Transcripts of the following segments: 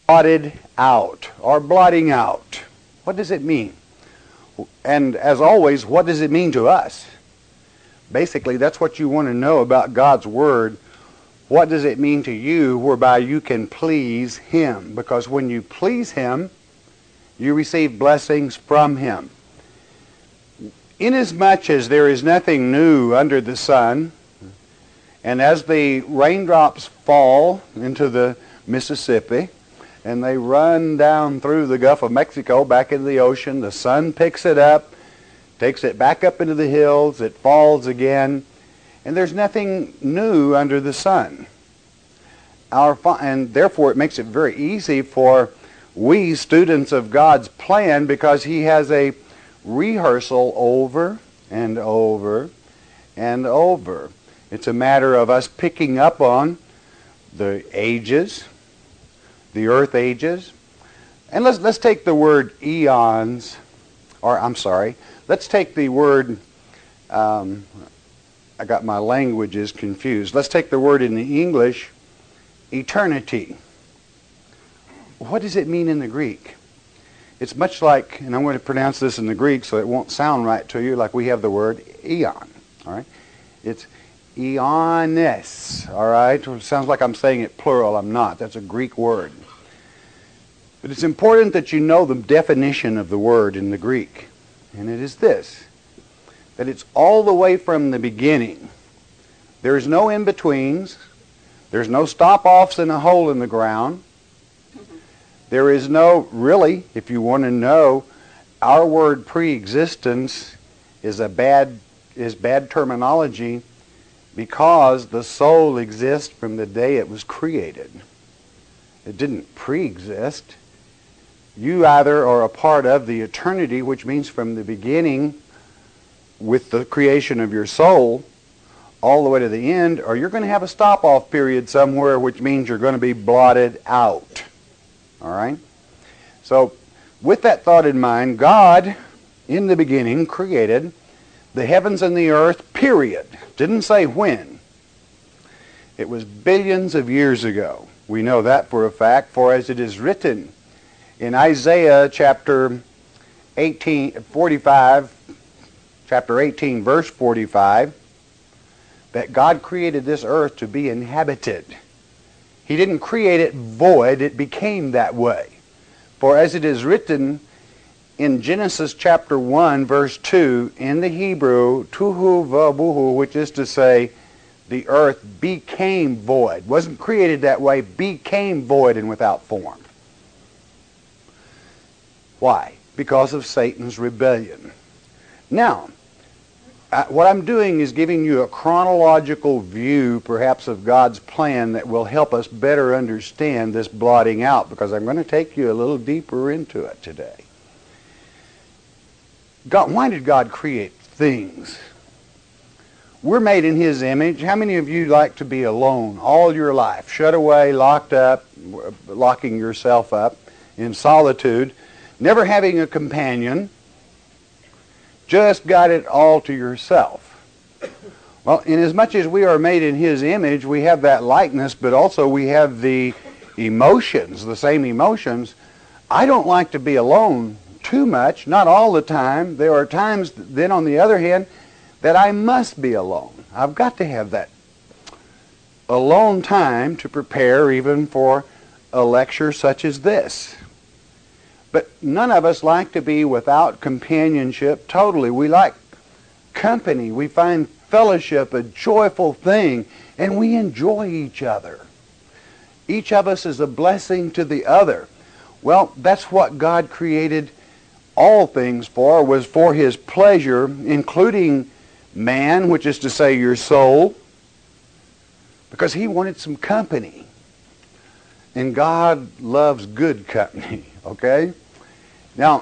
blotted out or blotting out. What does it mean? And as always, what does it mean to us? Basically, that's what you want to know about God's Word. What does it mean to you whereby you can please Him? Because when you please Him, you receive blessings from Him. Inasmuch as there is nothing new under the sun, and as the raindrops fall into the Mississippi, and they run down through the Gulf of Mexico back into the ocean, the sun picks it up, takes it back up into the hills, it falls again, and there's nothing new under the sun. And therefore it makes it very easy for we students of God's plan, because He has a rehearsal over and over and over. It's a matter of us picking up on the ages, the earth ages. And let's take the word eons, let's take the word, I got my languages confused. Let's take the word in the English, eternity. What does it mean in the Greek? It's much like, and I'm going to pronounce this in the Greek so it won't sound right to you, like we have the word eon. All right? It's eones. All right? It sounds like I'm saying it plural. I'm not. That's a Greek word. But it's important that you know the definition of the word in the Greek. And it is this, that it's all the way from the beginning. There's no in-betweens. There's no stop-offs in a hole in the ground. There is no, really, if you want to know, our word pre-existence is bad terminology, because the soul exists from the day it was created. It didn't pre-exist. You either are a part of the eternity, which means from the beginning with the creation of your soul all the way to the end, or you're going to have a stop-off period somewhere, which means you're going to be blotted out. All right? So, with that thought in mind, God, in the beginning, created the heavens and the earth, period. Didn't say when. It was billions of years ago. We know that for a fact, for as it is written in Isaiah chapter 18, verse 45, that God created this earth to be inhabited. He didn't create it void, it became that way. For as it is written in Genesis chapter 1, verse 2, in the Hebrew, tuhu vabuhu, which is to say, the earth became void. Wasn't created that way, became void and without form. Why? Because of Satan's rebellion. Now, what I'm doing is giving you a chronological view, perhaps, of God's plan that will help us better understand this blotting out, because I'm going to take you a little deeper into it today. Why did God create things? We're made in His image. How many of you like to be alone all your life, shut away, locked up, locking yourself up in solitude, never having a companion, just got it all to yourself? Well, inasmuch as we are made in His image, we have that likeness, but also we have the emotions, the same emotions. I don't like to be alone too much, not all the time. There are times then, on the other hand, that I must be alone. I've got to have that alone time to prepare even for a lecture such as this. But none of us like to be without companionship totally. We like company. We find fellowship a joyful thing, and we enjoy each other. Each of us is a blessing to the other. Well, that's what God created all things for, was for His pleasure, including man, which is to say your soul, because He wanted some company. And God loves good company, okay? Now,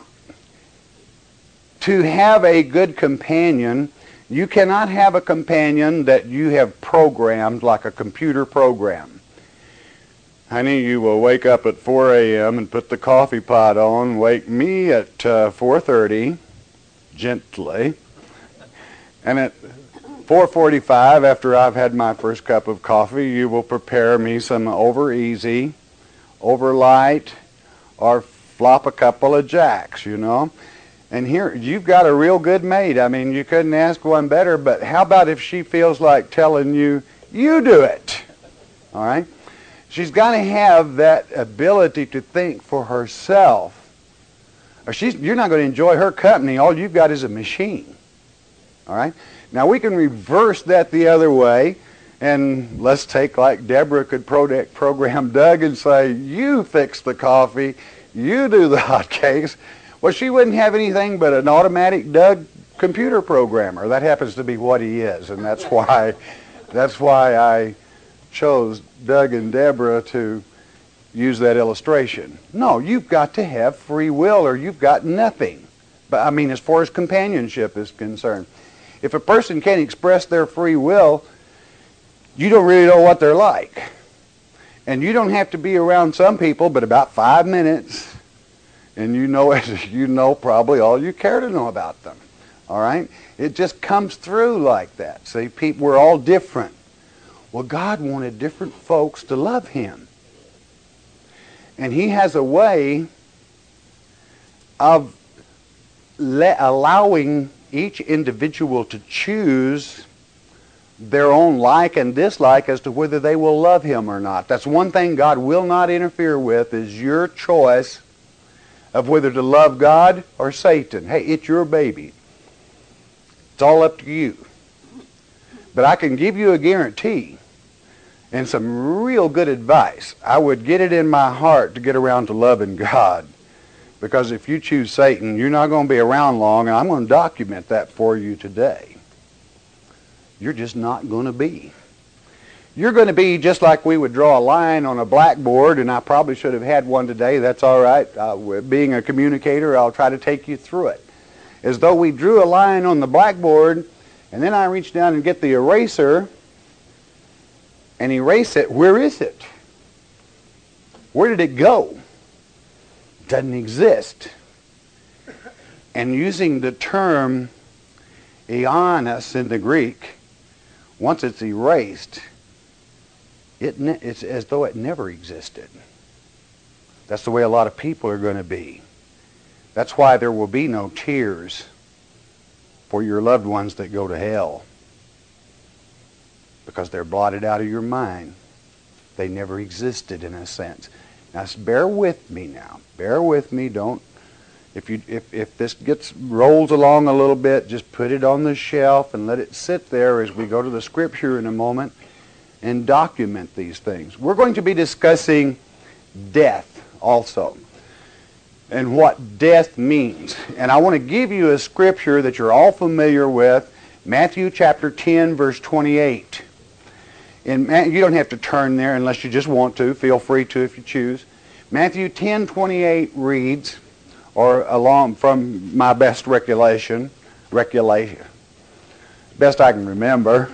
to have a good companion, you cannot have a companion that you have programmed like a computer program. Honey, you will wake up at 4 a.m. and put the coffee pot on, wake me at 4:30, gently, and at 4:45, after I've had my first cup of coffee, you will prepare me some over easy, over light, or flop a couple of jacks, you know. And here, you've got a real good maid. I mean, you couldn't ask one better, but how about if she feels like telling you, you do it? All right? She's got to have that ability to think for herself. Or you're not going to enjoy her company. All you've got is a machine. All right? Now, we can reverse that the other way, and let's take like Deborah could program Doug and say, you fix the coffee, you do the hot cakes. Well, she wouldn't have anything but an automatic Doug computer programmer. That happens to be what he is, and that's why I chose Doug and Deborah to use that illustration. No, you've got to have free will or you've got nothing. But I mean, as far as companionship is concerned, if a person can't express their free will, you don't really know what they're like. And you don't have to be around some people but about 5 minutes, and you know probably all you care to know about them. All right? It just comes through like that. See, we're all different. Well, God wanted different folks to love Him. And He has a way of allowing each individual to choose their own like and dislike as to whether they will love Him or not. That's one thing God will not interfere with, is your choice of whether to love God or Satan. Hey, it's your baby. It's all up to you. But I can give you a guarantee and some real good advice. I would get it in my heart to get around to loving God. Because if you choose Satan, you're not going to be around long, and I'm going to document that for you today. You're just not going to be. You're going to be just like we would draw a line on a blackboard, and I probably should have had one today. That's all right. Being a communicator, I'll try to take you through it. As though we drew a line on the blackboard, and then I reach down and get the eraser and erase it. Where is it? Where did it go? It doesn't exist. And using the term ionos in the Greek, once it's erased, it's as though it never existed. That's the way a lot of people are going to be. That's why there will be no tears for your loved ones that go to hell. Because they're blotted out of your mind. They never existed in a sense. Now, bear with me now. Bear with me. Don't. If this rolls along a little bit, just put it on the shelf and let it sit there as we go to the Scripture in a moment and document these things. We're going to be discussing death also and what death means. And I want to give you a Scripture that you're all familiar with, Matthew chapter 10, verse 28. And you don't have to turn there unless you just want to. Feel free to if you choose. Matthew 10:28 reads, or along from my best recollection, best I can remember,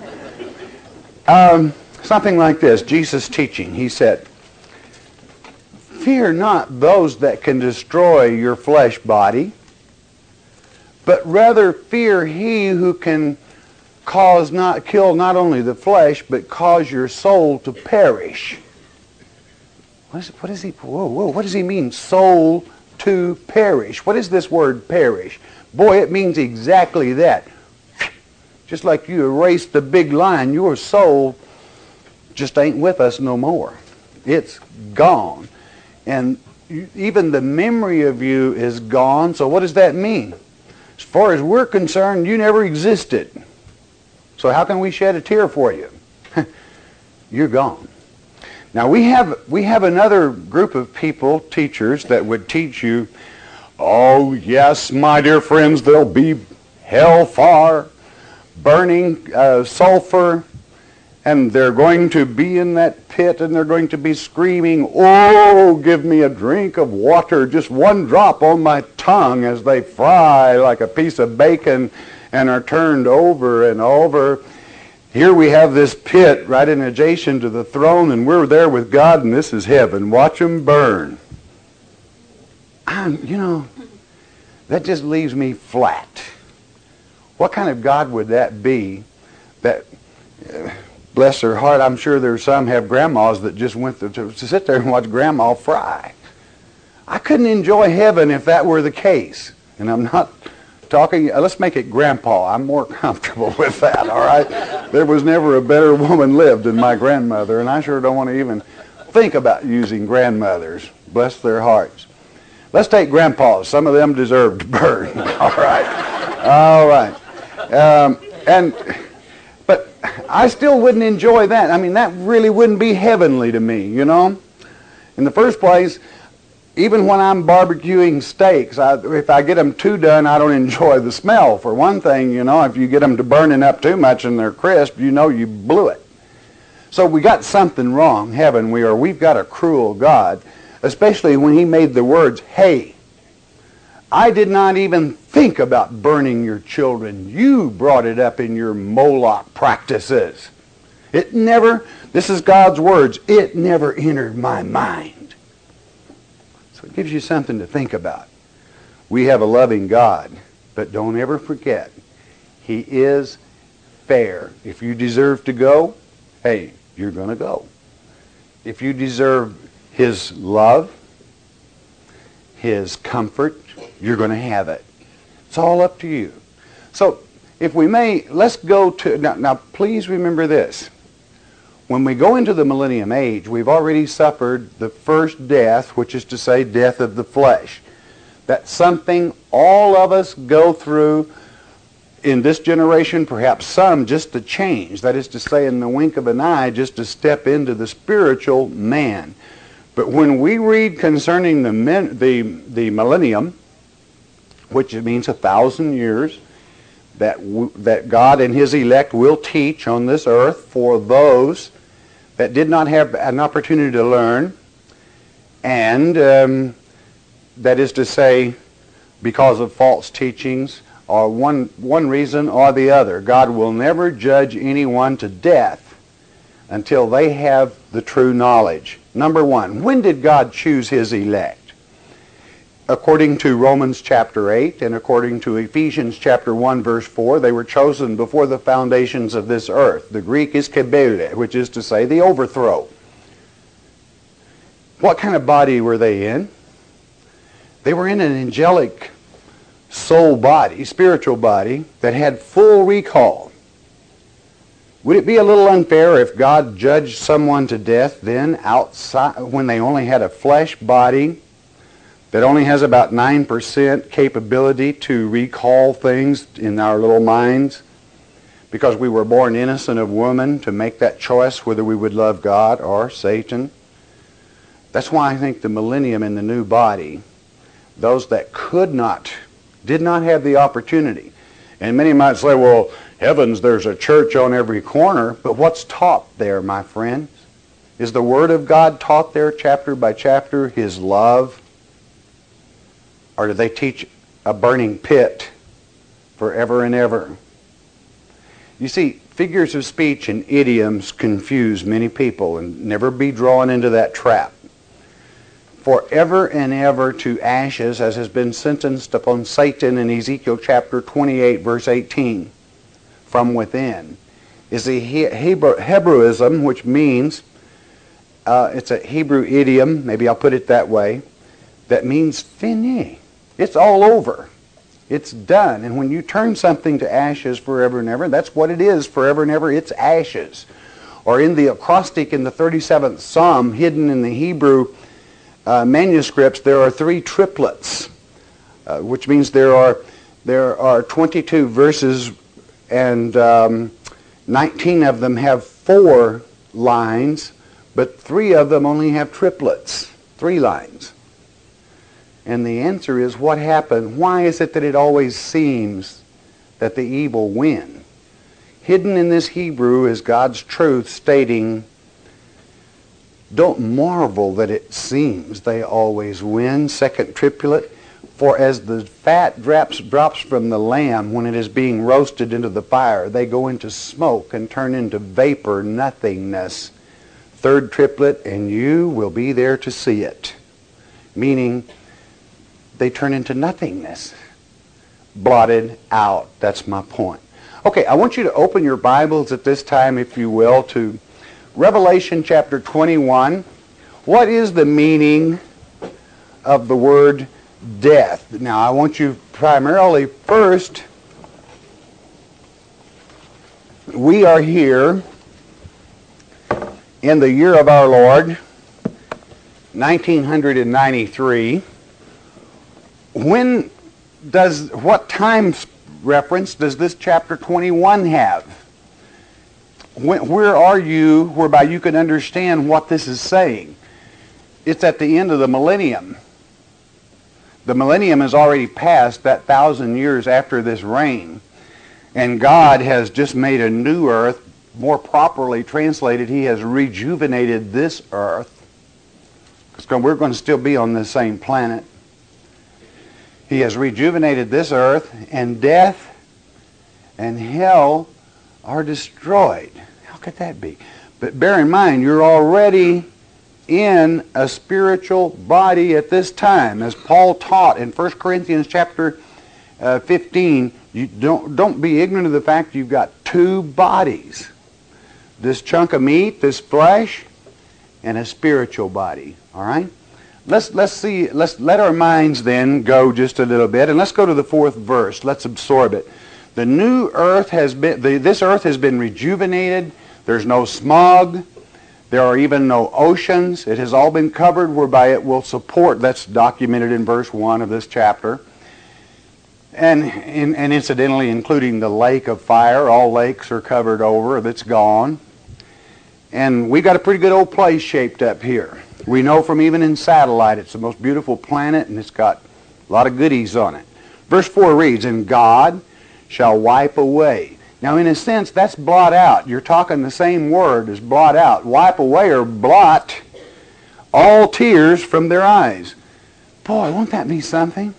something like this. Jesus teaching, He said, "Fear not those that can destroy your flesh body, but rather fear He who can kill not only the flesh, but cause your soul to perish." What does he mean, soul to perish? What is this word perish? Boy, it means exactly that. Just like you erased the big line, your soul just ain't with us no more. It's gone. And even the memory of you is gone. So what does that mean? As far as we're concerned, you never existed. So how can we shed a tear for you? You're gone. Now we have another group of people, teachers, that would teach you, oh yes, my dear friends, there'll be hellfire, burning sulfur, and they're going to be in that pit and they're going to be screaming, oh, give me a drink of water, just one drop on my tongue, as they fry like a piece of bacon and are turned over and over. Here we have this pit right in adjacent to the throne, and we're there with God, and this is heaven. Watch them burn. That just leaves me flat. What kind of God would that be that bless their heart, I'm sure there's some have grandmas that just went to sit there and watch grandma fry. I couldn't enjoy heaven if that were the case. And I'm not talking, let's make it grandpa. I'm more comfortable with that, all right? There was never a better woman lived than my grandmother, and I sure don't want to even think about using grandmothers. Bless their hearts. Let's take grandpas. Some of them deserve to burn, all right? All right. But I still wouldn't enjoy that. I mean, that really wouldn't be heavenly to me, you know? In the first place, even when I'm barbecuing steaks, if I get them too done, I don't enjoy the smell. For one thing, you know, if you get them to burning up too much and they're crisp, you know you blew it. So we got something wrong, haven't we? Or we've got a cruel God, especially when he made the words, hey, I did not even think about burning your children. You brought it up in your Moloch practices. It never, this is God's words, it never entered my mind. So it gives you something to think about. We have a loving God, but don't ever forget, he is fair. If you deserve to go, hey, you're going to go. If you deserve his love, his comfort, you're going to have it. It's all up to you. So, if we may, let's go to, now please remember this. When we go into the millennium age, we've already suffered the first death, which is to say death of the flesh. That's something all of us go through in this generation, perhaps some just to change. That is to say, in the wink of an eye, just to step into the spiritual man. But when we read concerning the millennium, which means 1,000 years, that God and his elect will teach on this earth for those that did not have an opportunity to learn, and that is to say, because of false teachings, or one reason or the other. God will never judge anyone to death until they have the true knowledge. Number one, when did God choose his elect? According to Romans chapter 8 and according to Ephesians chapter 1 verse 4, they were chosen before the foundations of this earth. The Greek is kebele, which is to say the overthrow. What kind of body were they in? They were in an angelic soul body, spiritual body, that had full recall. Would it be a little unfair if God judged someone to death then outside when they only had a flesh body that only has about 9% capability to recall things in our little minds because we were born innocent of woman to make that choice whether we would love God or Satan? That's why I think the millennium in the new body, those that did not have the opportunity. And many might say, well, heavens, there's a church on every corner. But what's taught there, my friends? Is the Word of God taught there chapter by chapter, his love? Or do they teach a burning pit forever and ever? You see, figures of speech and idioms confuse many people, and never be drawn into that trap. Forever and ever to ashes, as has been sentenced upon Satan in Ezekiel chapter 28, verse 18, from within, is a Hebrewism, which means, it's a Hebrew idiom, maybe I'll put it that way, that means fini. It's all over. It's done. And when you turn something to ashes forever and ever, that's what it is forever and ever. It's ashes. Or in the acrostic in the 37th Psalm, hidden in the Hebrew manuscripts, there are 3 triplets, which means there are 22 verses, and 19 of them have 4 lines, but 3 of them only have triplets, 3 lines. And the answer is, what happened? Why is it that it always seems that the evil win? Hidden in this Hebrew is God's truth stating, don't marvel that it seems they always win. Second triplet, for as the fat drops from the lamb when it is being roasted into the fire, they go into smoke and turn into vapor, nothingness. Third triplet, and you will be there to see it. Meaning, they turn into nothingness. Blotted out. That's my point. Okay, I want you to open your Bibles at this time, if you will, to Revelation chapter 21. What is the meaning of the word death? Now, I want you primarily first, we are here in the year of our Lord, 1993. What time reference does this chapter 21 have? Where are you whereby you can understand what this is saying? It's at the end of the millennium. The millennium has already passed, that 1,000 years after this reign. And God has just made a new earth. More properly translated, He has rejuvenated this earth. Because we're going to still be on the same planet. He has rejuvenated this earth, and death and hell are destroyed. How could that be? But bear in mind, you're already in a spiritual body at this time. As Paul taught in 1 Corinthians chapter 15, you don't be ignorant of the fact you've got two bodies. This chunk of meat, this flesh, and a spiritual body. All right? Let's let our minds then go just a little bit, and let's go to the 4th verse. Let's absorb it. The new earth this earth has been rejuvenated. There's no smog. There are even no oceans. It has all been covered whereby it will support. That's documented in verse 1 of this chapter. And incidentally, including the lake of fire. All lakes are covered over. That's gone. And we got a pretty good old place shaped up here. We know from even in satellite it's the most beautiful planet, and it's got a lot of goodies on it. Verse 4 reads, "And God shall wipe away." Now, in a sense, that's blot out. You're talking the same word as blot out. Wipe away or blot all tears from their eyes. Boy, won't that be something?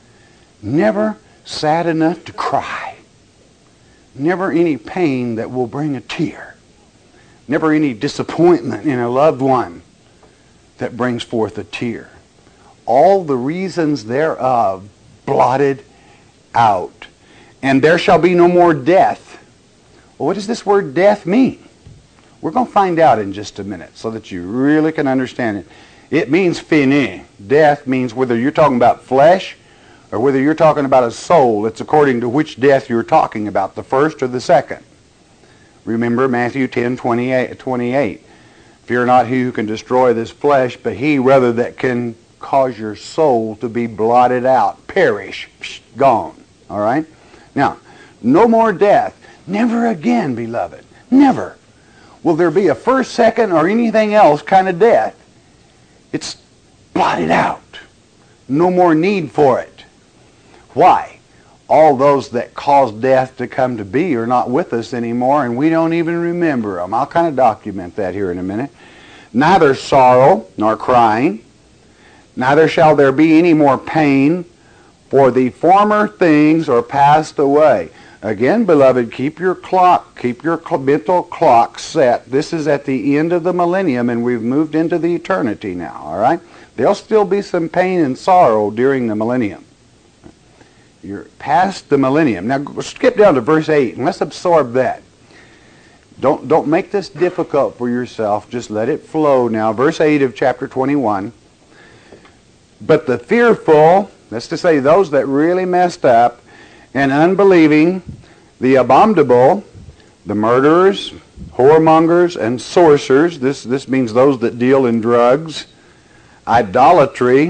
Never sad enough to cry. Never any pain that will bring a tear. Never any disappointment in a loved one that brings forth a tear. All the reasons thereof blotted out. And there shall be no more death. Well, what does this word death mean? We're going to find out in just a minute so that you really can understand it. It means fini. Death means whether you're talking about flesh or whether you're talking about a soul. It's according to which death you're talking about, the first or the second. Remember Matthew 10:28. Fear not he who can destroy this flesh, but he rather that can cause your soul to be blotted out, perish, gone. All right? Now, no more death. Never again, beloved. Never will there be a first, second, or anything else kind of death. It's blotted out. No more need for it. Why? All those that caused death to come to be are not with us anymore, and we don't even remember them. I'll kind of document that here in a minute. Neither sorrow nor crying, neither shall there be any more pain, for the former things are passed away. Again, beloved, keep your mental clock set. This is at the end of the millennium, and we've moved into the eternity now, all right? There'll still be some pain and sorrow during the millennium. You're past the millennium. Now skip down to verse 8 and let's absorb that. Don't make this difficult for yourself. Just let it flow now. Verse 8 of chapter 21. But the fearful, that's to say those that really messed up, and unbelieving, the abominable, the murderers, whoremongers, and sorcerers, this means those that deal in drugs, idolatry.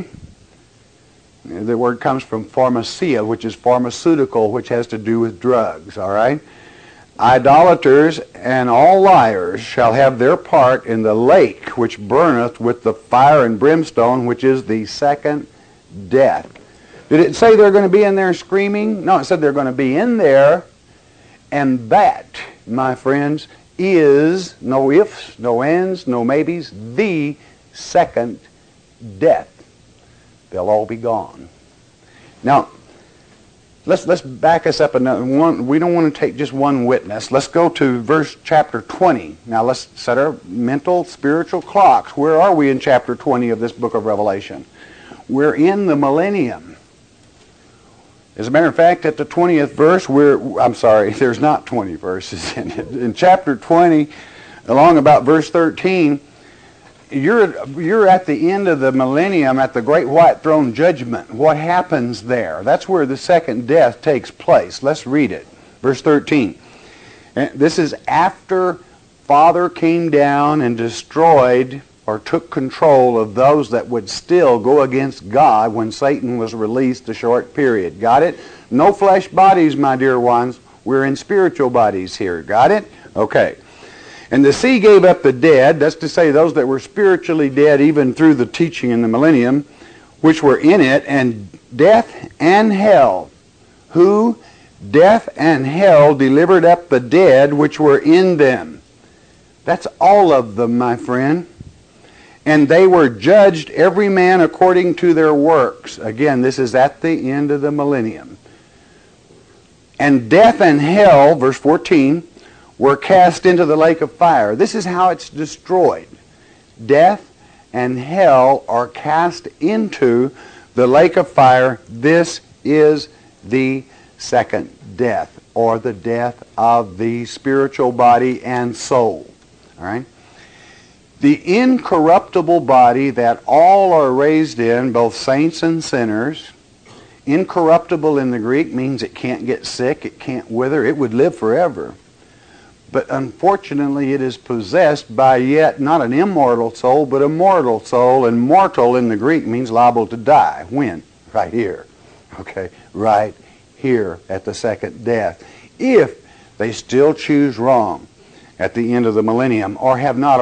The word comes from pharmacia, which is pharmaceutical, which has to do with drugs, all right? Idolaters and all liars shall have their part in the lake which burneth with the fire and brimstone, which is the second death. Did it say they're going to be in there screaming? No, it said they're going to be in there, and that, my friends, is, no ifs, no ands, no maybes, the second death. They'll all be gone. Now, let's back us up another one. We don't want to take just one witness. Let's go to chapter 20. Now let's set our mental, spiritual clocks. Where are we in chapter 20 of this book of Revelation? We're in the millennium. As a matter of fact, at the 20th verse, I'm sorry, there's not 20 verses in it. In chapter 20, along about verse 13, you're at the end of the millennium at the great white throne judgment. What happens there? That's where the second death takes place. Let's read it. Verse 13. And this is after Father came down and destroyed or took control of those that would still go against God when Satan was released a short period. Got it? No flesh bodies, my dear ones. We're in spiritual bodies here. Got it? Okay. And the sea gave up the dead, that's to say those that were spiritually dead even through the teaching in the millennium, which were in it, and death and hell. Who? Death and hell delivered up the dead which were in them. That's all of them, my friend. And they were judged every man according to their works. Again, this is at the end of the millennium. And death and hell, verse 14, were cast into the lake of fire. This is how it's destroyed. Death and hell are cast into the lake of fire. This is the second death, or the death of the spiritual body and soul. All right? The incorruptible body that all are raised in, both saints and sinners. Incorruptible in the Greek means it can't get sick, it can't wither, it would live forever. But unfortunately it is possessed by yet not an immortal soul, but a mortal soul. And mortal in the Greek means liable to die. When? Right here. Okay? Right here at the second death. If they still choose wrong at the end of the millennium, or have not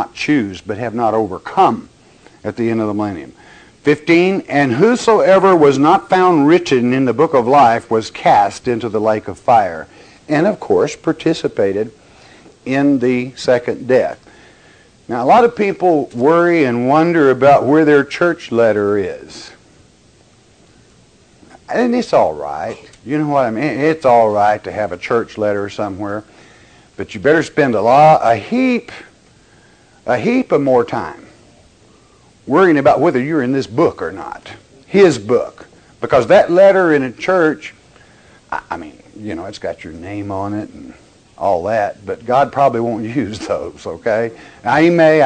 overcome at the end of the millennium. 15, and whosoever was not found written in the book of life was cast into the lake of fire, and of course participated in the second death. Now a lot of people worry and wonder about where their church letter is. And it's all right. You know what I mean? It's all right to have a church letter somewhere. But you better spend a heap of more time worrying about whether you're in this book or not. His book. Because that letter in a church, I mean, you know, it's got your name on it and all that, but God probably won't use those, okay? Now, he may,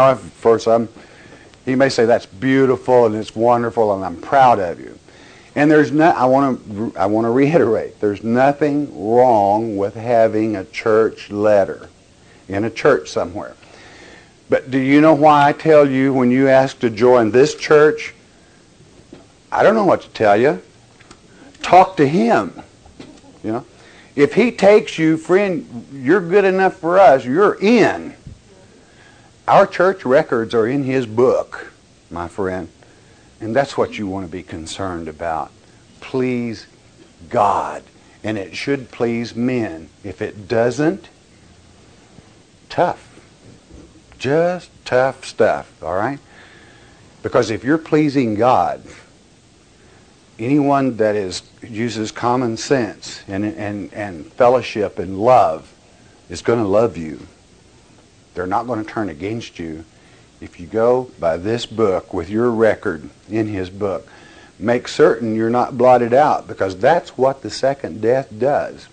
he may say that's beautiful and it's wonderful and I'm proud of you. And I want to reiterate, there's nothing wrong with having a church letter in a church somewhere. But do you know why I tell you when you ask to join this church? I don't know what to tell you. Talk to him. You know, if he takes you, friend, you're good enough for us. You're in. Our church records are in his book, my friend. And that's what you want to be concerned about. Please God. And it should please men. If it doesn't, tough. Just tough stuff, all right? Because if you're pleasing God, anyone that uses common sense and fellowship and love is going to love you. They're not going to turn against you. If you go by this book with your record in his book, make certain you're not blotted out, because that's what the second death does.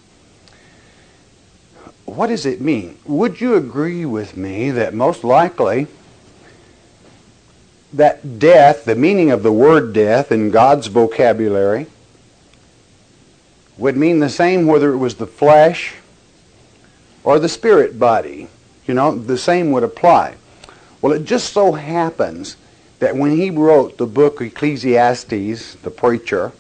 What does it mean? Would you agree with me that most likely that death, the meaning of the word death in God's vocabulary, would mean the same whether it was the flesh or the spirit body? You know, the same would apply. Well, it just so happens that when he wrote the book Ecclesiastes, the preacher,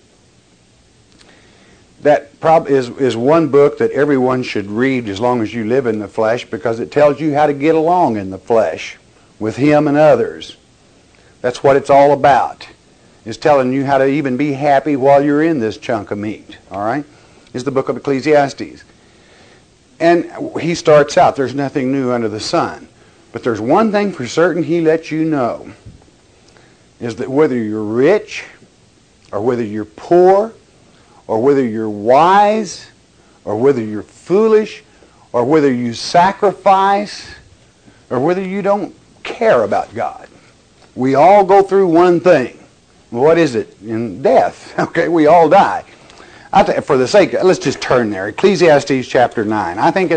that probably is one book that everyone should read as long as you live in the flesh, because it tells you how to get along in the flesh with him and others. That's what it's all about. It's telling you how to even be happy while you're in this chunk of meat. All right? It's the book of Ecclesiastes. And he starts out, there's nothing new under the sun. But there's one thing for certain he lets you know, is that whether you're rich or whether you're poor or whether you're wise or whether you're foolish or whether you sacrifice or whether you don't care about God, we all go through one thing. What is it? In death. Okay, we all die. For the sake, let's just turn there. Ecclesiastes chapter 9.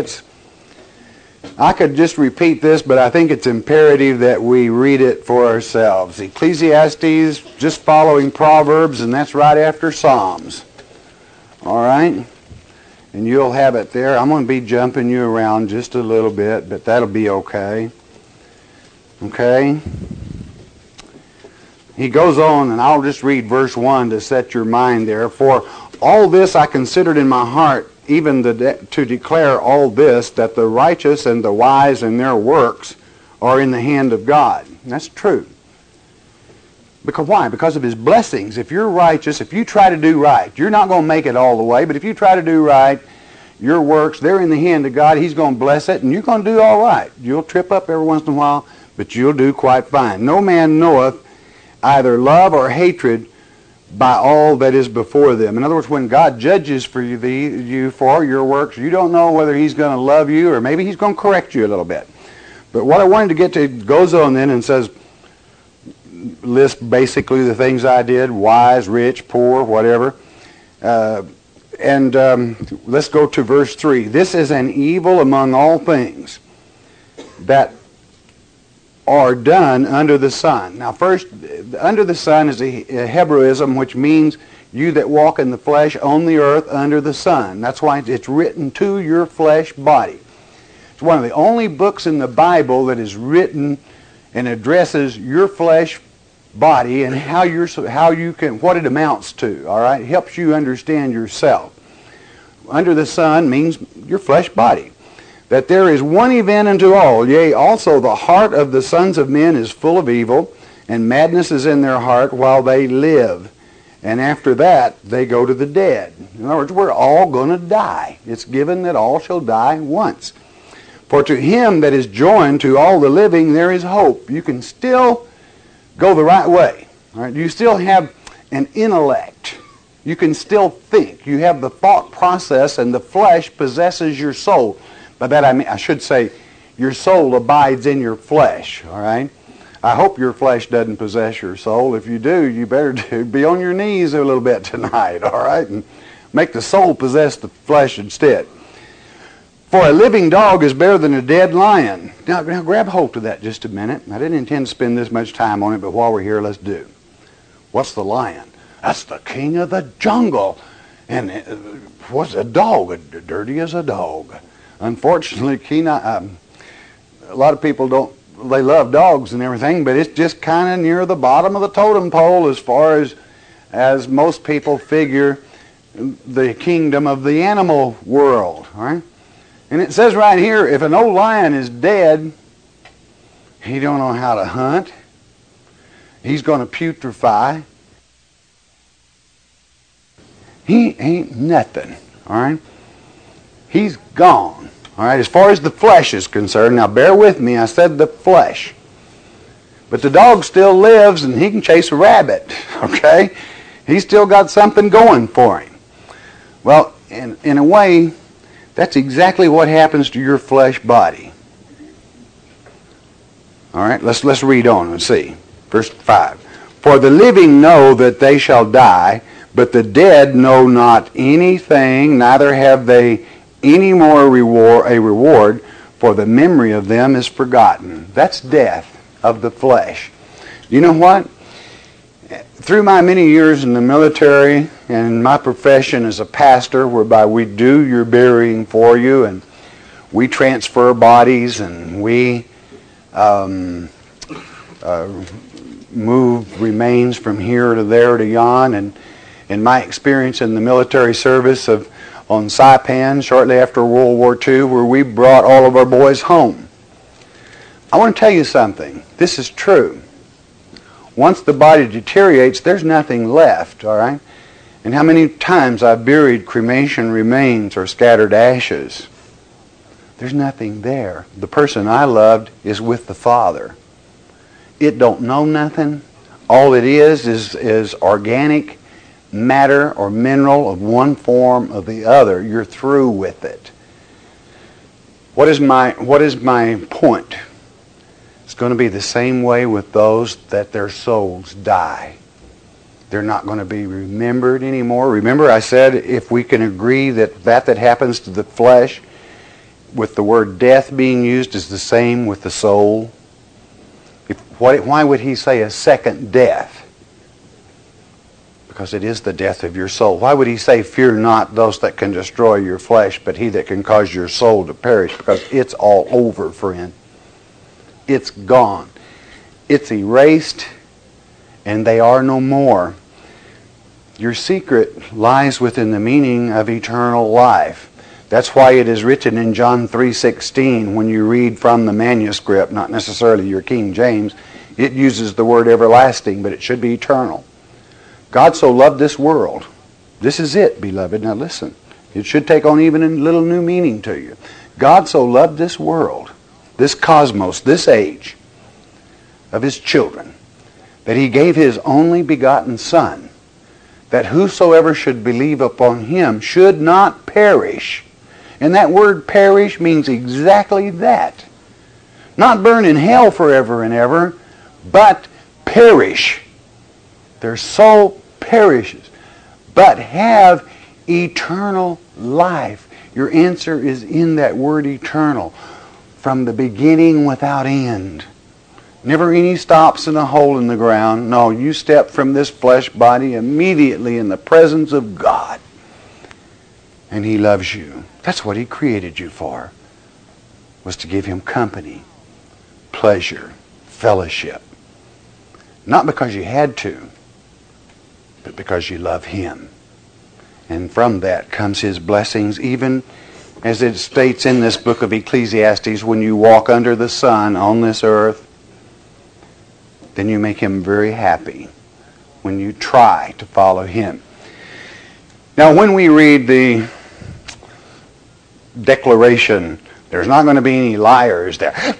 I could just repeat this, but I think it's imperative that we read it for ourselves. Ecclesiastes, just following Proverbs, and that's right after Psalms. All right? And you'll have it there. I'm going to be jumping you around just a little bit, but that'll be okay. Okay? He goes on, and I'll just read verse 1 to set your mind there. For all this I considered in my heart, even to declare all this, that the righteous and the wise and their works are in the hand of God. And that's true. Because why? Because of His blessings. If you're righteous, if you try to do right, you're not going to make it all the way, but if you try to do right, your works, they're in the hand of God. He's going to bless it, and you're going to do all right. You'll trip up every once in a while, but you'll do quite fine. No man knoweth either love or hatred by all that is before them. In other words, when God judges for you for your works, you don't know whether He's going to love you or maybe He's going to correct you a little bit. But what I wanted to get to goes on then and says, list basically the things I did, wise, rich, poor, whatever. Let's go to verse 3. This is an evil among all things that are done under the sun. Now first, under the sun is a Hebraism which means you that walk in the flesh on the earth under the sun. That's why it's written to your flesh body. It's one of the only books in the Bible that is written and addresses your flesh body and how you can, what it amounts to. All right, it helps you understand yourself. Under the sun means your flesh body. That there is one event unto all, yea, also the heart of the sons of men is full of evil, and madness is in their heart while they live. And after that, they go to the dead. In other words, we're all going to die. It's given that all shall die once. For to him that is joined to all the living, there is hope. You can still go the right way. All right? You still have an intellect. You can still think. You have the thought process, and the flesh possesses your soul. By that I mean, I should say, your soul abides in your flesh, all right? I hope your flesh doesn't possess your soul. If you do, you better be on your knees a little bit tonight, all right? And make the soul possess the flesh instead. For a living dog is better than a dead lion. Now grab hold of that just a minute. I didn't intend to spend this much time on it, but while we're here, let's do. What's the lion? That's the king of the jungle. And what's a dog? Dirty as a dog. Unfortunately, a lot of people they love dogs and everything, but it's just kind of near the bottom of the totem pole as far as most people figure the kingdom of the animal world. All right? And it says right here, if an old lion is dead, he don't know how to hunt. He's going to putrefy. He ain't nothing. All right? He's gone. All right, as far as the flesh is concerned, now bear with me, I said the flesh. But the dog still lives and he can chase a rabbit, okay? He's still got something going for him. Well, in a way, that's exactly what happens to your flesh body. All right, let's read on and see. Verse 5. For the living know that they shall die, but the dead know not anything, neither have they any more a reward, for the memory of them is forgotten. That's death of the flesh. You know what? Through my many years in the military and my profession as a pastor, whereby we do your burying for you and we transfer bodies and we move remains from here to there to yon, and in my experience in the military service on Saipan shortly after World War II, where we brought all of our boys home. I want to tell you something. This is true. Once the body deteriorates, there's nothing left, all right? And how many times I've buried cremation remains or scattered ashes. There's nothing there. The person I loved is with the Father. It don't know nothing. All it is organic matter or mineral of one form or the other. You're through with it. What is my point? It's going to be the same way with those that their souls die. They're not going to be remembered anymore. Remember I said if we can agree that that happens to the flesh with the word death being used is the same with the soul. Why would he say a second death? Because it is the death of your soul. Why would he say, fear not those that can destroy your flesh, but he that can cause your soul to perish? Because it's all over, friend. It's gone. It's erased, and they are no more. Your secret lies within the meaning of eternal life. That's why it is written in John 3:16 when you read from the manuscript, not necessarily your King James. It uses the word everlasting, but it should be eternal. God so loved this world. This is it, beloved. Now listen. It should take on even a little new meaning to you. God so loved this world, this cosmos, this age of his children, that he gave his only begotten Son, that whosoever should believe upon him should not perish. And that word perish means exactly that. Not burn in hell forever and ever, but perish. Their soul perishes, but have eternal life. Your answer is in that word eternal. From the beginning without end. Never any stops in a hole in the ground. No, you step from this flesh body immediately in the presence of God. And he loves you. That's what he created you for. Was to give him company, pleasure, fellowship. Not because you had to, but because you love him. And from that comes his blessings, even as it states in this book of Ecclesiastes, when you walk under the sun on this earth, then you make him very happy when you try to follow him. Now, when we read the declaration, there's not going to be any liars there.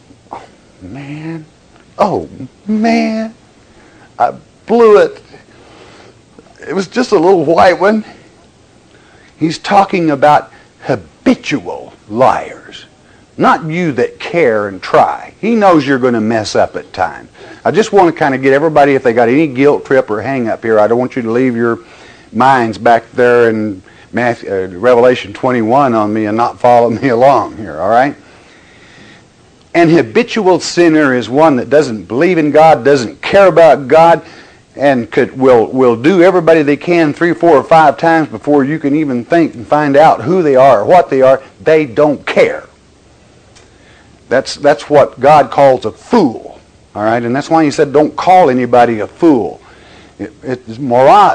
Oh man, I blew it. It was just a little white one. He's talking about habitual liars. Not you that care and try. He knows you're going to mess up at times. I just want to kind of get everybody, if they got any guilt trip or hang up here, I don't want you to leave your minds back there in Revelation 21 on me and not follow me along here, all right? An habitual sinner is one that doesn't believe in God, doesn't care about God, and will do everybody they can 3, 4, or 5 times before you can even think and find out who they are or what they are. They don't care. That's what God calls a fool. All right, and that's why he said don't call anybody a fool. It's moros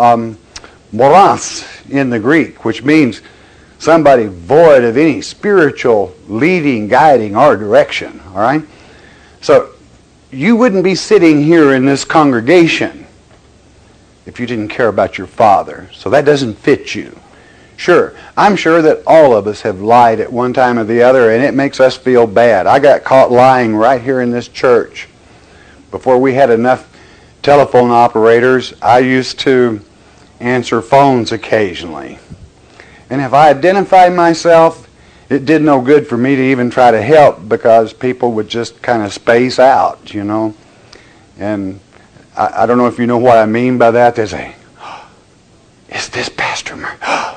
in the Greek, which means somebody void of any spiritual leading, guiding, or direction. All right? So you wouldn't be sitting here in this congregation if you didn't care about your Father. So that doesn't fit you. Sure, I'm sure that all of us have lied at one time or the other, and it makes us feel bad. I got caught lying right here in this church. Before we had enough telephone operators, I used to answer phones occasionally. And if I identified myself, it did no good for me to even try to help because people would just kind of space out, you know. And I don't know if you know what I mean by that. They say, is this Pastor Murray?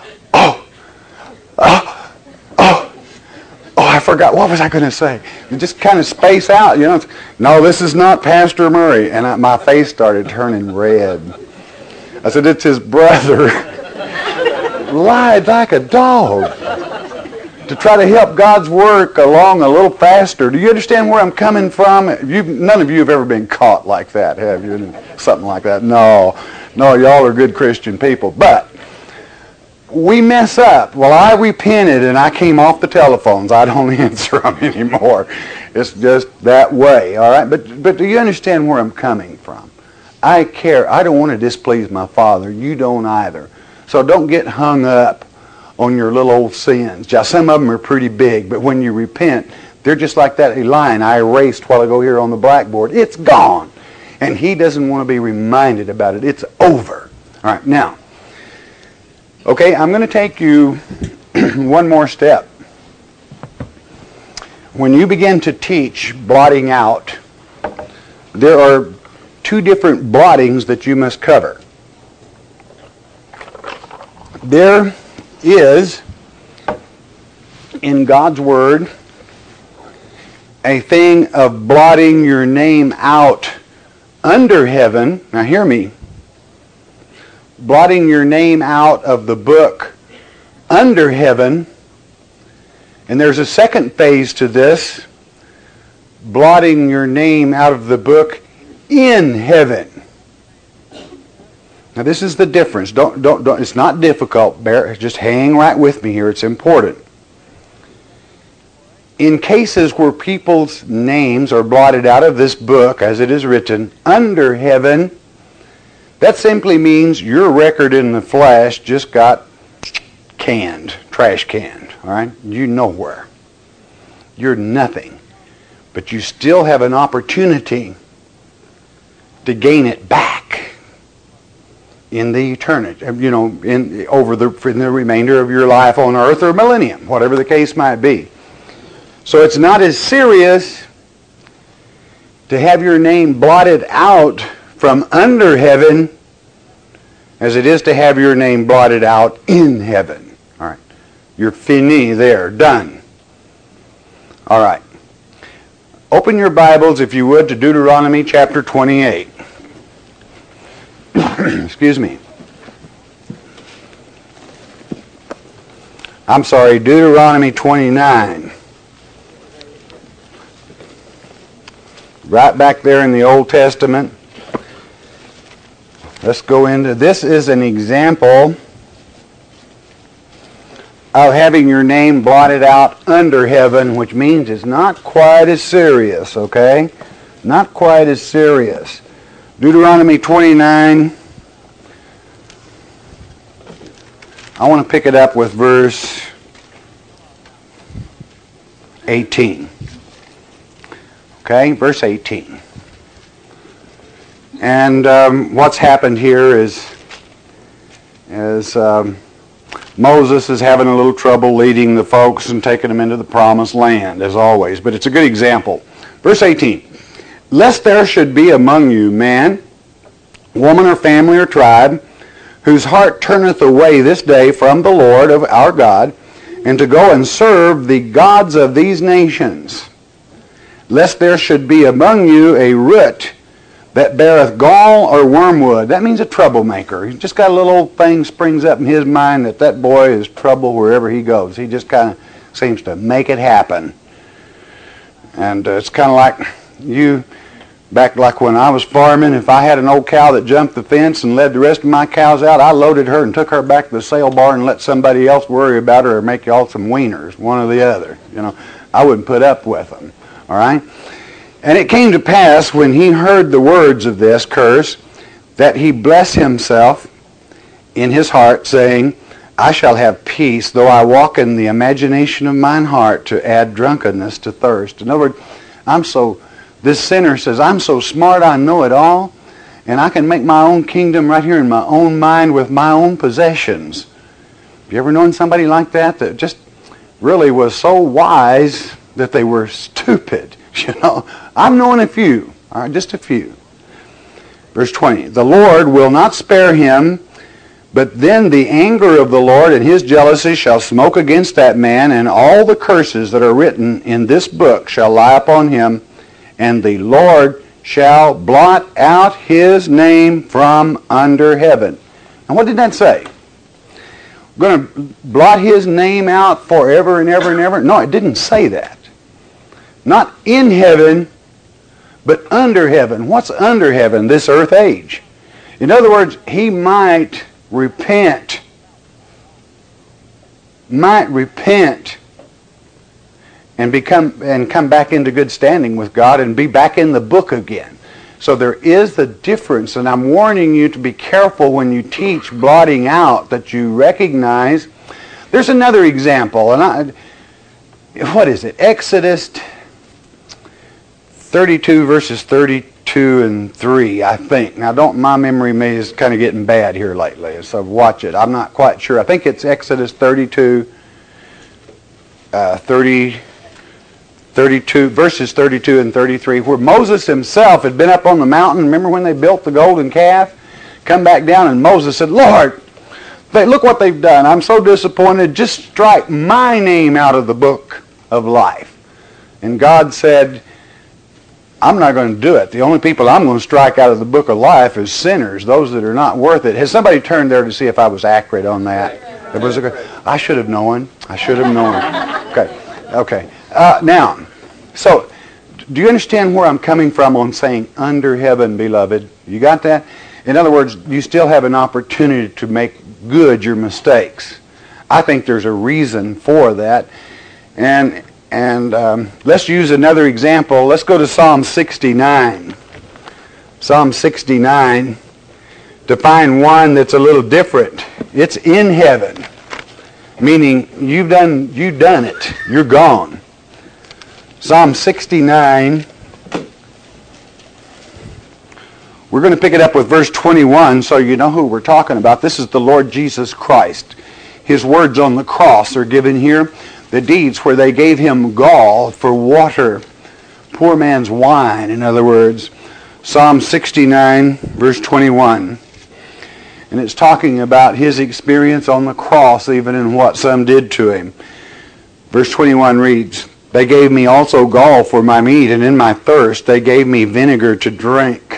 I forgot. What was I going to say? You just kind of space out, you know. No, this is not Pastor Murray. And my face started turning red. I said, it's his brother. Lied like a dog to try to help God's work along a little faster. Do you understand where I'm coming from? None of you have ever been caught like that, have you? Something like that. No, y'all are good Christian people. But we mess up. Well, I repented and I came off the telephones. I don't answer them anymore. It's just that way, all right? But do you understand where I'm coming from? I care. I don't want to displease my Father. You don't either. So don't get hung up on your little old sins. Now, some of them are pretty big, but when you repent, they're just like that line I erased while ago here on the blackboard. It's gone. And he doesn't want to be reminded about it. It's over. All right, now, okay, I'm going to take you one more step. When you begin to teach blotting out, there are two different blottings that you must cover. There is, in God's Word, a thing of blotting your name out under heaven. Now hear me. Blotting your name out of the book under heaven. And there's a second phase to this. Blotting your name out of the book in heaven. Now this is the difference. Don't. It's not difficult. Just hang right with me here. It's important. In cases where people's names are blotted out of this book, as it is written, under heaven, that simply means your record in the flesh just got canned, trash canned. All right, you nowhere. You're nothing, but you still have an opportunity to gain it back in the eternity, in the remainder of your life on earth or millennium, whatever the case might be. So it's not as serious to have your name blotted out from under heaven as it is to have your name blotted out in heaven. All right, you're fini there, done. All right, open your Bibles, if you would, to Deuteronomy chapter 28. Excuse me. I'm sorry, Deuteronomy 29. Right back there in the Old Testament. Let's go into, this is an example of having your name blotted out under heaven, which means it's not quite as serious, okay? Not quite as serious. Deuteronomy 29, I want to pick it up with verse 18. Okay, verse 18. And what's happened here is Moses is having a little trouble leading the folks and taking them into the promised land, as always. But it's a good example. Verse 18. Lest there should be among you man, woman, or family, or tribe, whose heart turneth away this day from the Lord of our God, and to go and serve the gods of these nations. Lest there should be among you a root that beareth gall or wormwood. That means a troublemaker. He's just got a little thing springs up in his mind that boy is trouble wherever he goes. He just kind of seems to make it happen. And it's kind of like you, back like when I was farming, if I had an old cow that jumped the fence and led the rest of my cows out, I loaded her and took her back to the sale barn and let somebody else worry about her or make y'all some wieners, one or the other. I wouldn't put up with them. All right? And it came to pass when he heard the words of this curse that he blessed himself in his heart, saying, I shall have peace, though I walk in the imagination of mine heart to add drunkenness to thirst. In other words, this sinner says, I'm so smart I know it all, and I can make my own kingdom right here in my own mind with my own possessions. Have you ever known somebody like that just really was so wise that they were stupid? I've known a few, all right, just a few. Verse 20, the Lord will not spare him, but then the anger of the Lord and his jealousy shall smoke against that man, and all the curses that are written in this book shall lie upon him, and the Lord shall blot out his name from under heaven. And what did that say? We're going to blot his name out forever and ever and ever? No, it didn't say that. Not in heaven, but under heaven. What's under heaven? This earth age. In other words, he might repent. And come back into good standing with God and be back in the book again. So there is the difference, and I'm warning you to be careful when you teach blotting out, that you recognize. There's another example, and what is it? Exodus 32 verses 32 and 3, I think. Now, my memory is kind of getting bad here lately, so watch it. I'm not quite sure. I think it's Exodus 32, 33 verses 32 and 33, where Moses himself had been up on the mountain. Remember when they built the golden calf? Come back down, and Moses said, Lord, look what they've done. I'm so disappointed. Just strike my name out of the book of life. And God said, I'm not going to do it. The only people I'm going to strike out of the book of life is sinners, those that are not worth it. Has somebody turned there to see if I was accurate on that? I should have known. I should have known. Okay. Now, so do you understand where I'm coming from on saying under heaven, beloved? You got that? In other words, you still have an opportunity to make good your mistakes. I think there's a reason for that. And let's use another example. Let's go to Psalm 69. Psalm 69, to find one that's a little different. It's in heaven, meaning you've done it. You're gone. Psalm 69. We're going to pick it up with verse 21 so you know who we're talking about. This is the Lord Jesus Christ. His words on the cross are given here. The deeds where they gave him gall for water. Poor man's wine, in other words. Psalm 69, verse 21. And it's talking about his experience on the cross, even in what some did to him. Verse 21 reads, They gave me also gall for my meat, and in my thirst they gave me vinegar to drink.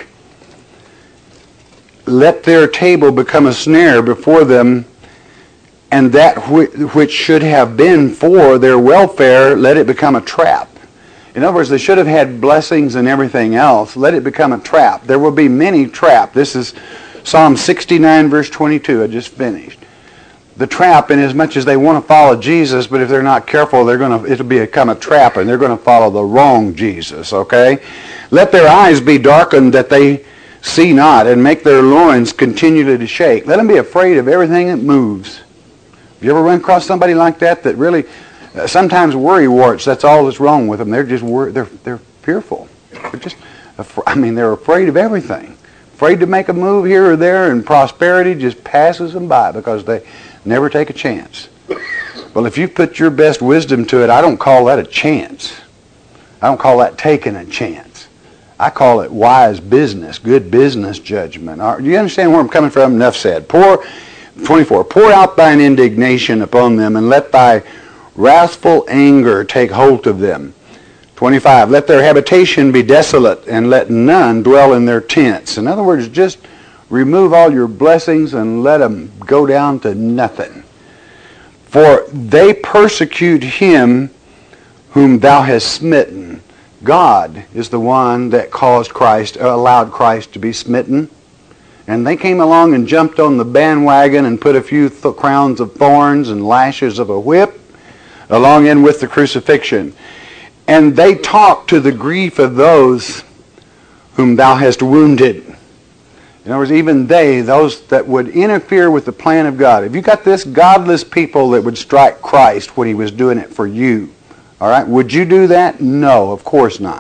Let their table become a snare before them, and that which should have been for their welfare, let it become a trap. In other words, they should have had blessings and everything else. Let it become a trap. There will be many traps. This is Psalm 69, verse 22. I just finished. The trap, in as much as they want to follow Jesus, but if they're not careful, it'll become a trap, and they're going to follow the wrong Jesus. Okay? Let their eyes be darkened that they see not, and make their loins continually to shake. Let them be afraid of everything that moves. Have you ever run across somebody like that really, sometimes worry warts, that's all that's wrong with them. They're just they're fearful. They're afraid of everything. Afraid to make a move here or there, and prosperity just passes them by because they never take a chance. Well, if you put your best wisdom to it, I don't call that a chance. I don't call that taking a chance. I call it wise business, good business judgment. Do you understand where I'm coming from? Enough said. 24, pour out thine indignation upon them, and let thy wrathful anger take hold of them. 25, let their habitation be desolate, and let none dwell in their tents. In other words, just remove all your blessings and let them go down to nothing. For they persecute him whom thou hast smitten. God is the one that allowed Christ to be smitten. And they came along and jumped on the bandwagon and put a few crowns of thorns and lashes of a whip along in with the crucifixion. And they talked to the grief of those whom thou hast wounded. In other words, even those that would interfere with the plan of God. Have you got this? Godless people that would strike Christ when he was doing it for you. All right? Would you do that? No, of course not.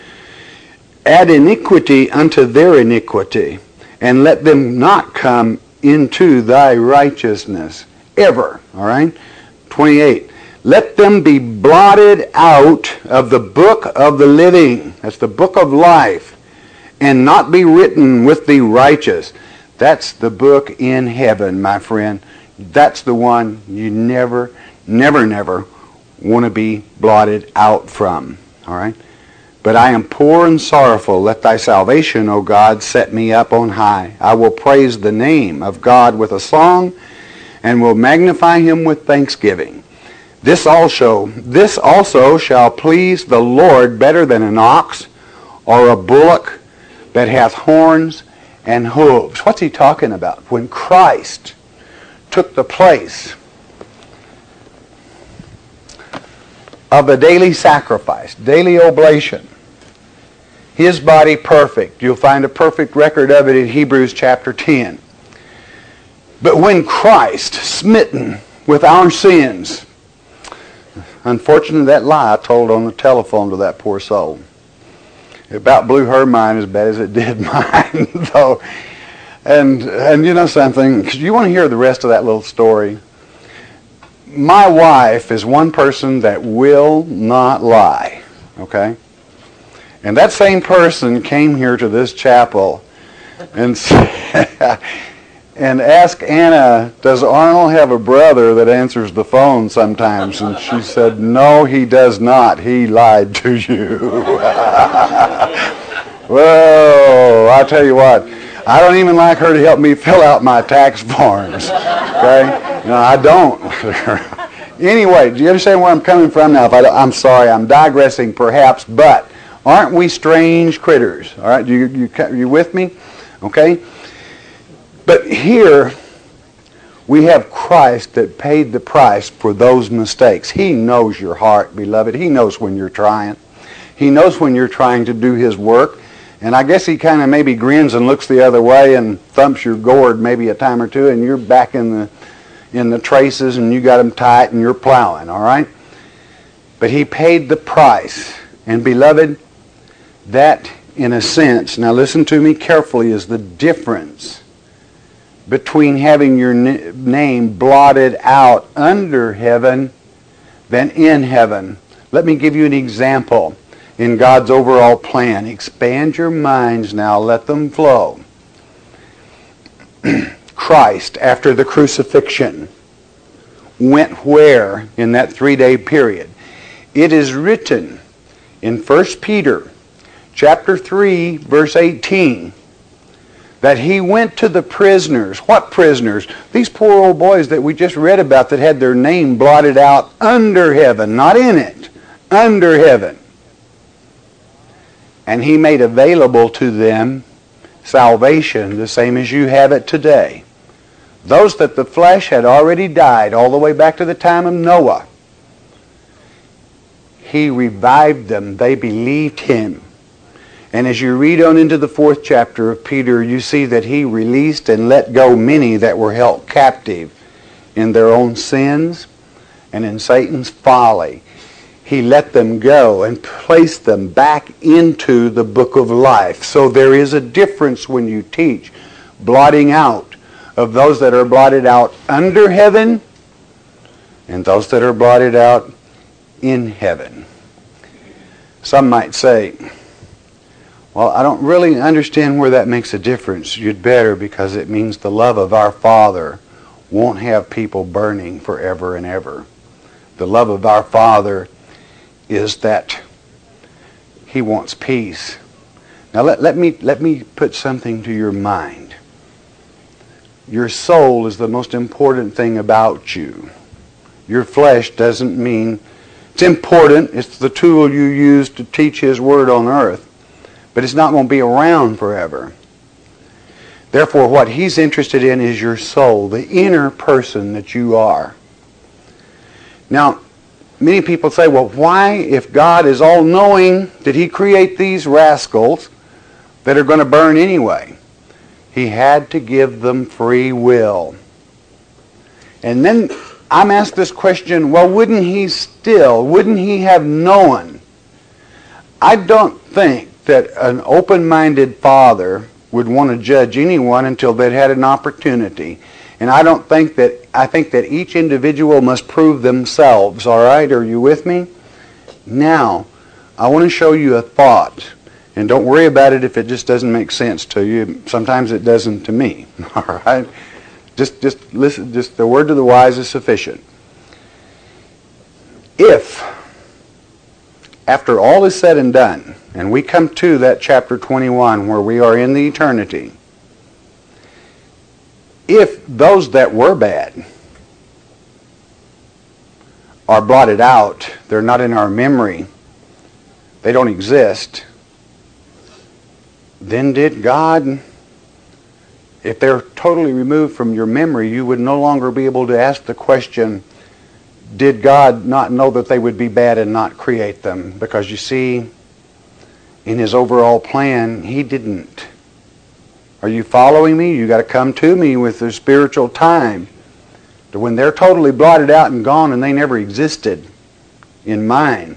Add iniquity unto their iniquity, and let them not come into thy righteousness ever. All right? 28. Let them be blotted out of the book of the living. That's the book of life. And not be written with the righteous. That's the book in heaven, my friend. That's the one you never want to be blotted out from. All right? But I am poor and sorrowful. Let thy salvation, O God, set me up on high. I will praise the name of God with a song, and will magnify him with thanksgiving. This also shall please the Lord better than an ox or a bullock that hath horns and hooves. What's he talking about? When Christ took the place of a daily sacrifice, daily oblation, his body perfect. You'll find a perfect record of it in Hebrews chapter 10. But when Christ, smitten with our sins, unfortunately that lie I told on the telephone to that poor soul, it about blew her mind as bad as it did mine, though. And you know something, because you want to hear the rest of that little story. My wife is one person that will not lie. Okay? And that same person came here to this chapel and and asked Anna, does Arnold have a brother that answers the phone sometimes? And she said, no, he does not. He lied to you. Whoa, I'll tell you what. I don't even like her to help me fill out my tax forms. Okay? No, I don't. Anyway, do you understand where I'm coming from now? I'm sorry, I'm digressing perhaps, but aren't we strange critters? All right, you with me? Okay? But here, we have Christ that paid the price for those mistakes. He knows your heart, beloved. He knows when you're trying. He knows when you're trying to do His work. And I guess He kind of maybe grins and looks the other way and thumps your gourd maybe a time or two, and you're back in the traces and you got them tight and you're plowing, all right? But He paid the price. And beloved, that in a sense, now listen to me carefully, is the difference between having your name blotted out under heaven than in heaven. Let me give you an example in God's overall plan. Expand your minds now, let them flow. Christ, after the crucifixion, went where in that 3-day period? It is written in 1 Peter chapter 3, verse 18, that He went to the prisoners. What prisoners? These poor old boys that we just read about that had their name blotted out under heaven, not in it, under heaven. And He made available to them salvation the same as you have it today. Those that the flesh had already died all the way back to the time of Noah, He revived them. They believed Him. And as you read on into the 4th chapter of Peter, you see that He released and let go many that were held captive in their own sins and in Satan's folly. He let them go and placed them back into the book of life. So there is a difference when you teach blotting out of those that are blotted out under heaven and those that are blotted out in heaven. Some might say, well, I don't really understand where that makes a difference. You'd better, because it means the love of our Father won't have people burning forever and ever. The love of our Father is that He wants peace. Now let me put something to your mind. Your soul is the most important thing about you. Your flesh doesn't mean... It's important. It's the tool you use to teach His Word on earth. But it's not going to be around forever. Therefore, what He's interested in is your soul, the inner person that you are. Now, many people say, well, why, if God is all-knowing, did He create these rascals that are going to burn anyway? He had to give them free will. And then I'm asked this question, well, wouldn't He have known? I don't think that an open-minded father would want to judge anyone until they'd had an opportunity. And I think that each individual must prove themselves, all right? Are you with me? Now, I want to show you a thought. And don't worry about it if it just doesn't make sense to you. Sometimes it doesn't to me, all right? Just listen, just the word of the wise is sufficient. If, after all is said and done, and we come to that chapter 21 where we are in the eternity, if those that were bad are blotted out, they're not in our memory, they don't exist, then did God, if they're totally removed from your memory, you would no longer be able to ask the question, did God not know that they would be bad and not create them? Because you see, in His overall plan, He didn't. Are you following me? You got to come to me with the spiritual time. To when they're totally blotted out and gone and they never existed in mine,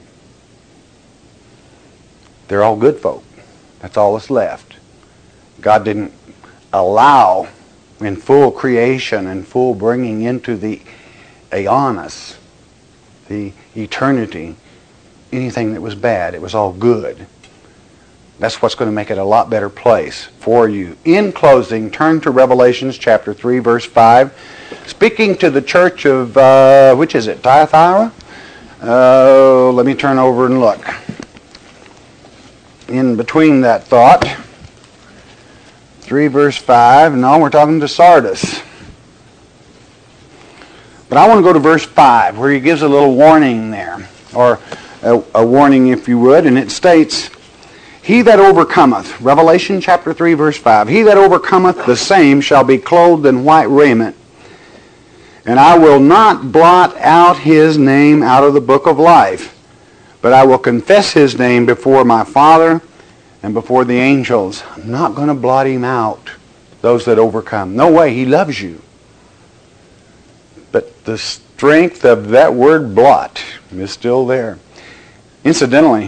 they're all good folk. That's all that's left. God didn't allow in full creation and full bringing into the aeonis, the eternity, anything that was bad. It was all good. That's what's going to make it a lot better place for you. In closing, turn to Revelations chapter 3, verse 5. Speaking to the church of, which is it, Thyatira? Let me turn over and look. In between that thought, 3 verse 5, no, we're talking to Sardis. But I want to go to verse 5, where he gives a little warning there, or a warning, if you would, and it states, He that overcometh, Revelation chapter 3, verse 5, He that overcometh, the same shall be clothed in white raiment, and I will not blot out his name out of the book of life, but I will confess his name before my Father and before the angels. I'm not going to blot him out, those that overcome. No way, he loves you. But the strength of that word blot is still there. Incidentally,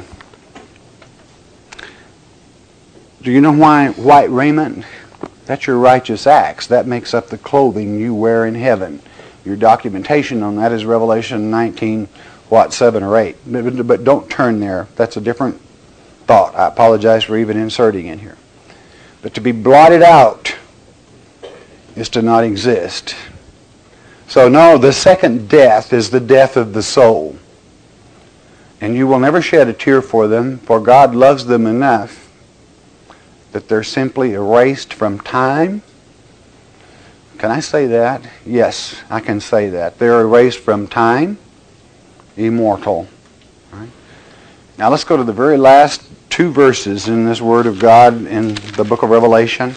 do you know why white raiment? That's your righteous acts. That makes up the clothing you wear in heaven. Your documentation on that is Revelation 19, 7 or 8. But don't turn there. That's a different thought. I apologize for even inserting it here. But to be blotted out is to not exist. So no, the second death is the death of the soul. And you will never shed a tear for them, for God loves them enough that they're simply erased from time. Can I say that? Yes, I can say that. They're erased from time, immortal. Right? Now let's go to the very last 2 verses in this Word of God in the book of Revelation.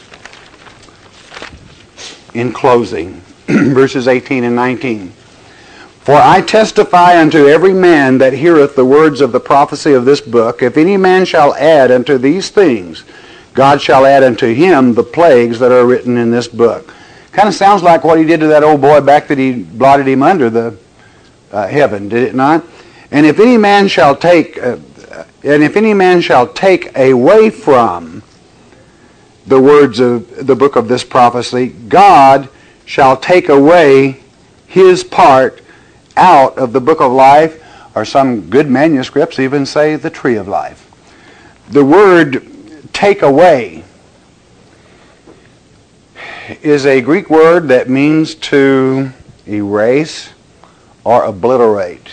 In closing, verses 18 and 19. For I testify unto every man that heareth the words of the prophecy of this book, if any man shall add unto these things, God shall add unto him the plagues that are written in this book. Kind of sounds like what he did to that old boy back that he blotted him under the heaven, did it not? And if any man shall take, away from the words of the book of this prophecy, God shall take away his part out of the book of life, or some good manuscripts even say the tree of life. The word take away is a Greek word that means to erase or obliterate.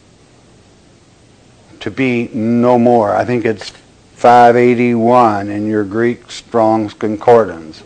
To be no more. I think it's 581 in your Greek Strong's Concordance.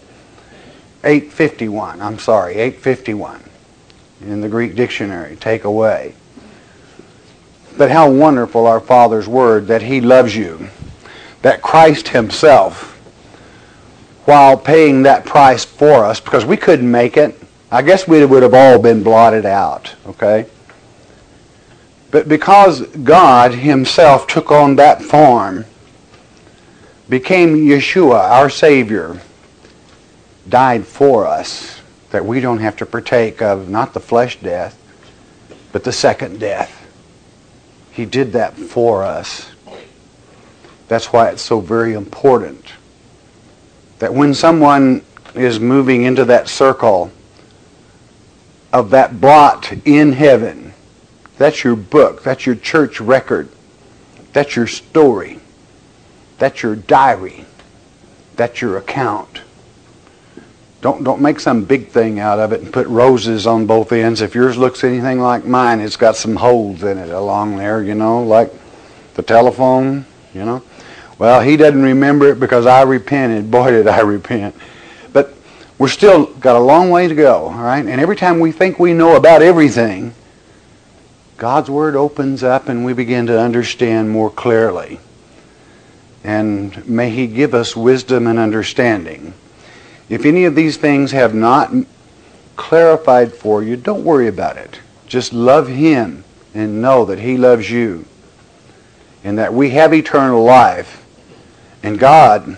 851 in the Greek dictionary, take away. But how wonderful our Father's word that He loves you. That Christ Himself, while paying that price for us, because we couldn't make it, I guess we would have all been blotted out, okay? But because God Himself took on that form, became Yeshua, our Savior, died for us, that we don't have to partake of not the flesh death, but the second death. He did that for us. That's why it's so very important that when someone is moving into that circle of that blot in heaven, that's your book, that's your church record, that's your story, that's your diary, that's your account. Don't make some big thing out of it and put roses on both ends. If yours looks anything like mine, it's got some holes in it along there, like the telephone, Well, he doesn't remember it because I repented. Boy, did I repent. But we're still got a long way to go, all right? And every time we think we know about everything, God's Word opens up and we begin to understand more clearly. And may He give us wisdom and understanding. If any of these things have not clarified for you, don't worry about it. Just love Him and know that He loves you and that we have eternal life. And God's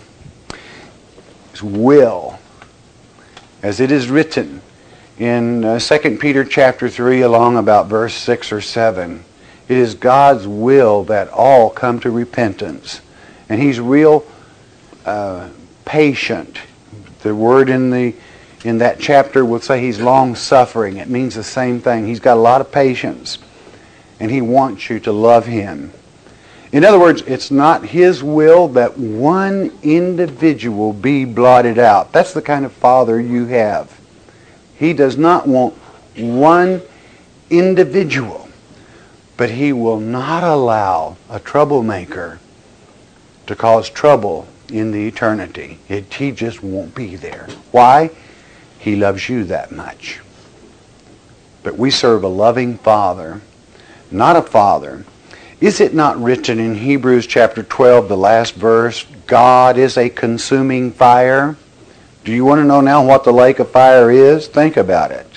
will, as it is written in 2 Peter chapter 3 along about verse 6 or 7, it is God's will that all come to repentance. And He's real patient. The word in that chapter will say He's long-suffering. It means the same thing. He's got a lot of patience. And He wants you to love Him. In other words, it's not His will that one individual be blotted out. That's the kind of Father you have. He does not want one individual, but He will not allow a troublemaker to cause trouble in the eternity. He just won't be there. Why? He loves you that much. But we serve a loving Father, not a Father. Is it not written in Hebrews chapter 12, the last verse, God is a consuming fire? Do you want to know now what the lake of fire is? Think about it.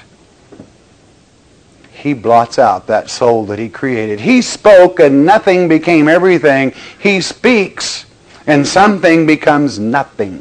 He blots out that soul that He created. He spoke and nothing became everything. He speaks and something becomes nothing.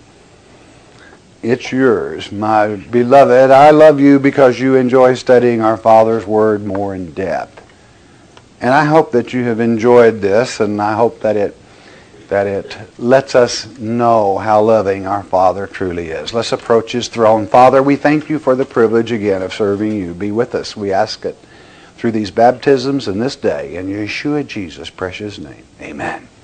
It's yours, my beloved. I love you because you enjoy studying our Father's Word more in depth. And I hope that you have enjoyed this, and I hope that it lets us know how loving our Father truly is. Let's approach His throne. Father, we thank you for the privilege again of serving you. Be with us. We ask it through these baptisms and this day. In Yeshua Jesus' precious name. Amen.